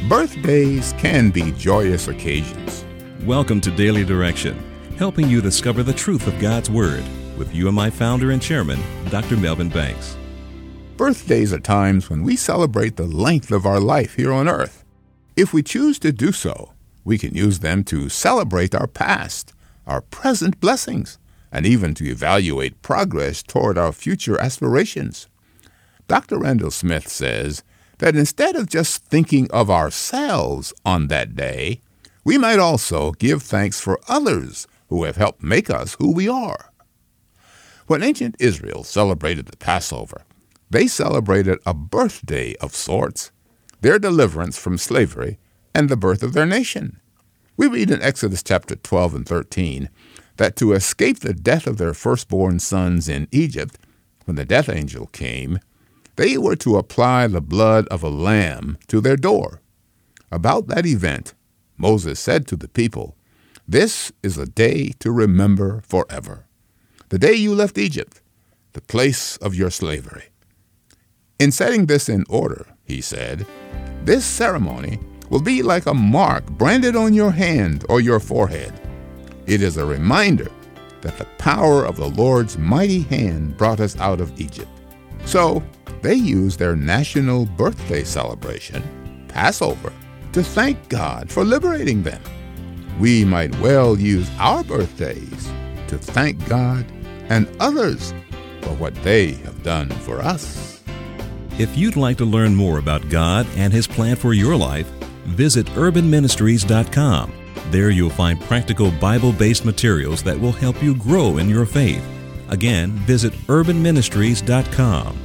Birthdays can be joyous occasions. Welcome to Daily Direction, helping you discover the truth of God's Word with UMI founder and chairman, Dr. Melvin Banks. Birthdays are times when we celebrate the length of our life here on earth. If we choose to do so, we can use them to celebrate our past, our present blessings, and even to evaluate progress toward our future aspirations. Dr. Randall Smith says that instead of just thinking of ourselves on that day, we might also give thanks for others who have helped make us who we are. When ancient Israel celebrated the Passover, they celebrated a birthday of sorts, their deliverance from slavery and the birth of their nation. We read in Exodus chapter 12 and 13 that to escape the death of their firstborn sons in Egypt, when the death angel came, they were to apply the blood of a lamb to their door. About that event, Moses said to the people, "This is a day to remember forever, the day you left Egypt, the place of your slavery." In setting this in order, he said, this ceremony will be like a mark branded on your hand or your forehead. It is a reminder that the power of the Lord's mighty hand brought us out of Egypt. So, they used their national birthday celebration, Passover, to thank God for liberating them. We might well use our birthdays to thank God and others for what they have done for us. If you'd like to learn more about God and His plan for your life, visit urbanministries.com. There you'll find practical Bible-based materials that will help you grow in your faith. Again, visit urbanministries.com.